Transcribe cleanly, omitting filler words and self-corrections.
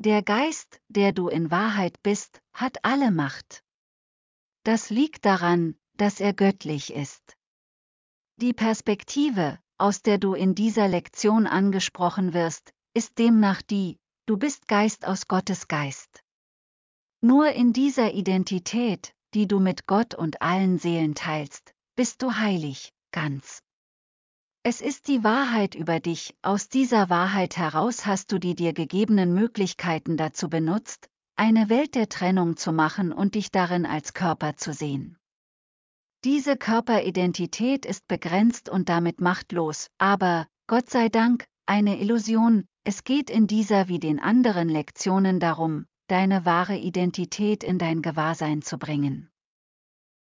Der Geist, der du in Wahrheit bist, hat alle Macht. Das liegt daran, dass er göttlich ist. Die Perspektive, aus der du in dieser Lektion angesprochen wirst, ist demnach die: Du bist Geist aus Gottes Geist. Nur in dieser Identität, die du mit Gott und allen Seelen teilst, bist du heilig, ganz. Es ist die Wahrheit über dich, aus dieser Wahrheit heraus hast du die dir gegebenen Möglichkeiten dazu benutzt, eine Welt der Trennung zu machen und dich darin als Körper zu sehen. Diese Körperidentität ist begrenzt und damit machtlos, aber, Gott sei Dank, eine Illusion. Es geht in dieser wie den anderen Lektionen darum, deine wahre Identität in dein Gewahrsein zu bringen.